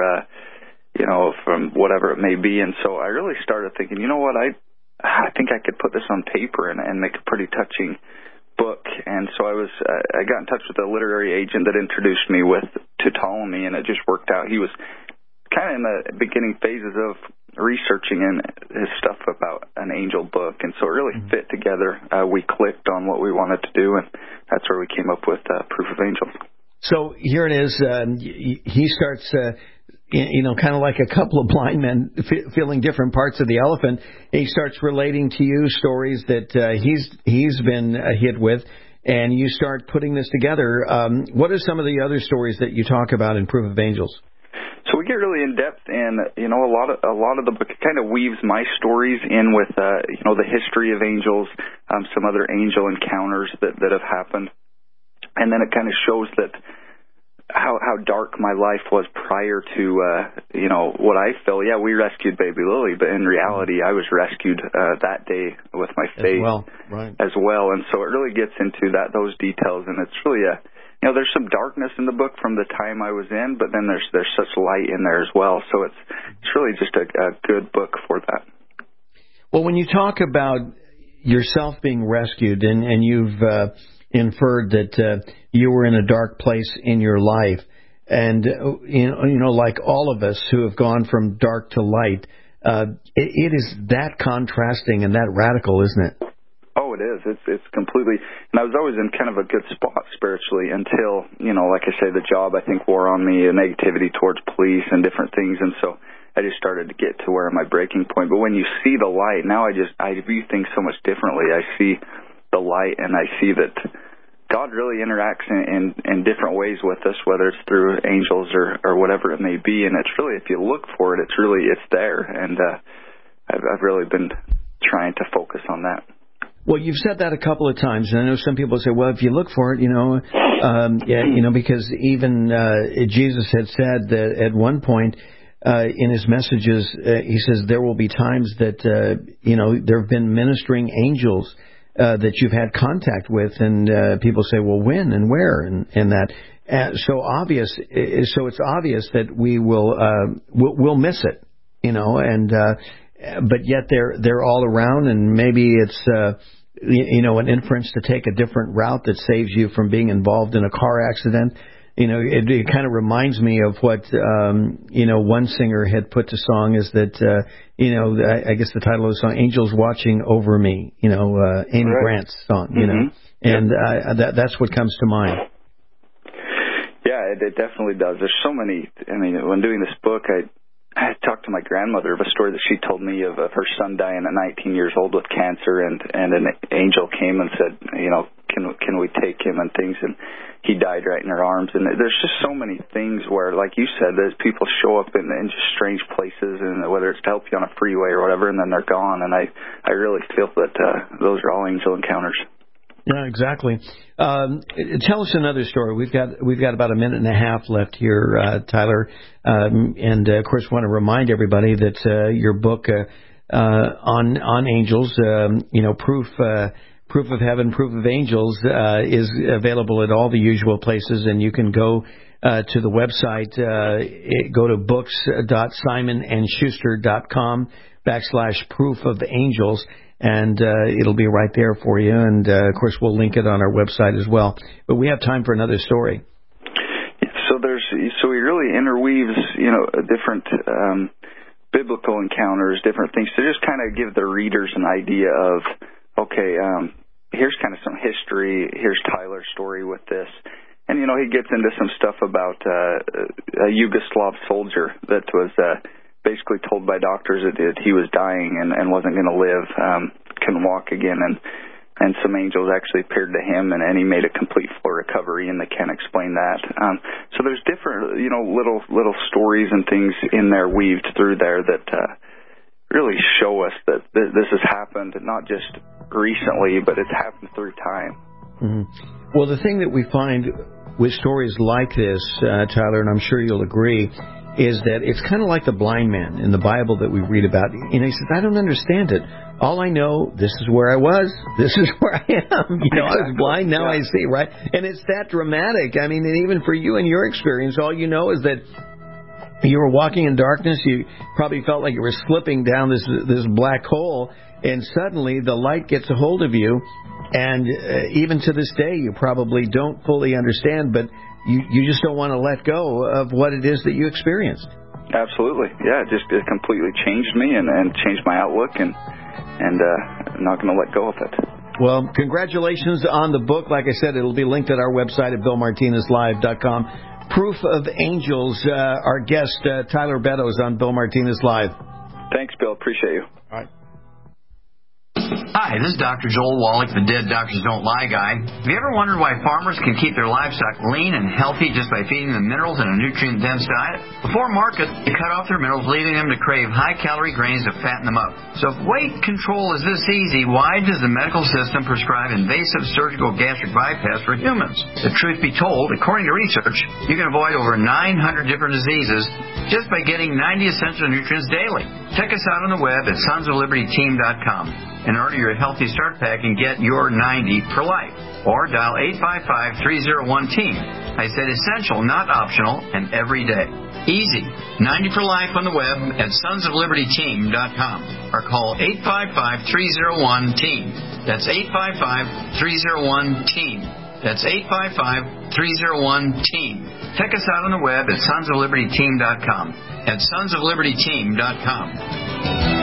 from whatever it may be. And so I really started thinking, you know what, I think I could put this on paper and make a pretty touching book. And so I got in touch with a literary agent that introduced me to Ptolemy, and it just worked out. He was kind of in the beginning phases of researching his stuff about an angel book, and so it really fit together. We clicked on what we wanted to do, and that's where we came up with Proof of Angels. So here it is. He starts, kind of like a couple of blind men feeling different parts of the elephant. He starts relating to you stories that he's been hit with, and you start putting this together. What are some of the other stories that you talk about in Proof of Angels? So we get really in depth, and a lot of the book kind of weaves my stories in with the history of angels, some other angel encounters that have happened, and then it kind of shows that how dark my life was prior to what I feel. Yeah, we rescued baby Lily, but in reality, I was rescued that day with my faith as well, and so it really gets into those details, and it's really there's some darkness in the book from the time I was in, but then there's such light in there as well. So it's really just a good book for that. Well, when you talk about yourself being rescued, and you've inferred that you were in a dark place in your life, And like all of us who have gone from dark to light, it is that contrasting and that radical, isn't it? Oh, it is. It's completely. And I was always in kind of a good spot spiritually until, like I say, the job I think wore on me, negativity towards police and different things, and so I just started to get to where my breaking point. But when you see the light, now I view things so much differently. I see the light, and I see that God really interacts in different ways with us, whether it's through angels or whatever it may be. And it's really, if you look for it, it's there. And I've really been trying to focus on that. Well, you've said that a couple of times, and I know some people say, well, if you look for it, because even Jesus had said that at one point in his messages, he says there will be times that, there have been ministering angels that you've had contact with, and people say, well, when and where and that. So it's obvious that we'll miss it, but yet they're all around, and maybe it's an inference to take a different route that saves you from being involved in a car accident. It kind of reminds me of what one singer had put to song is that I guess the title of the song, "Angels Watching Over Me," Amy right. Grant's song, and that's what comes to mind. Yeah, it definitely does. There's so many. I mean, when doing this book, I talked to my grandmother of a story that she told me of her son dying at 19 years old with cancer, and an angel came and said, can we take him and things, and he died right in her arms. And there's just so many things where, like you said, there's people show up in just strange places, and whether it's to help you on a freeway or whatever, and then they're gone. And I really feel that those are all angel encounters. Yeah, exactly. Tell us another story. We've got about a minute and a half left here, Tyler, and of course, want to remind everybody that your book on angels, Proof of Heaven, Proof of Angels, is available at all the usual places, and you can go to the website. Go to books.simonandschuster.com/Proof of Angels. And it'll be right there for you. And, of course, we'll link it on our website as well. But we have time for another story. So he really interweaves, different biblical encounters, different things, to just kind of give the readers an idea of, okay, here's kind of some history. Here's Tyler's story with this. And, he gets into some stuff about a Yugoslav soldier that was basically told by doctors that he was dying and wasn't going to live, couldn't walk again, and some angels actually appeared to him, and he made a complete full recovery, and they can't explain that. So there's different, little stories and things in there weaved through there that really show us that this has happened, not just recently, but it's happened through time. Mm-hmm. Well, the thing that we find with stories like this, Tyler, and I'm sure you'll agree, is that it's kind of like the blind man in the Bible that we read about. He says, I don't understand it. All I know, this is where I was. This is where I am. I was blind, now I see, right? And it's that dramatic. I mean, and even for you and your experience, all you know is that you were walking in darkness. You probably felt like you were slipping down this black hole, and suddenly the light gets a hold of you. And even to this day, you probably don't fully understand, but you just don't want to let go of what it is that you experienced. Absolutely. Yeah, it completely changed me and changed my outlook, and I'm not going to let go of it. Well, congratulations on the book. Like I said, it'll be linked at our website at BillMartinezLive.com. Proof of Angels. Our guest, Tyler Beddoes, on Bill Martinez Live. Thanks, Bill. Appreciate you. All right. Hi, this is Dr. Joel Wallach, the Dead Doctors Don't Lie guy. Have you ever wondered why farmers can keep their livestock lean and healthy just by feeding them minerals in a nutrient-dense diet? Before market, they cut off their minerals, leaving them to crave high-calorie grains to fatten them up. So if weight control is this easy, why does the medical system prescribe invasive surgical gastric bypass for humans? The truth be told, according to research, you can avoid over 900 different diseases just by getting 90 essential nutrients daily. Check us out on the web at sonsoflibertyteam.com. And order your Healthy Start Pack and get your 90 for life. Or dial 855-301-TEAM. I said essential, not optional, and every day. Easy. 90 for life on the web at sonsoflibertyteam.com. Or call 855-301-TEAM. That's 855-301-TEAM. That's 301-TEAM. Check us out on the web at sonsoflibertyteam.com. At sonsoflibertyteam.com.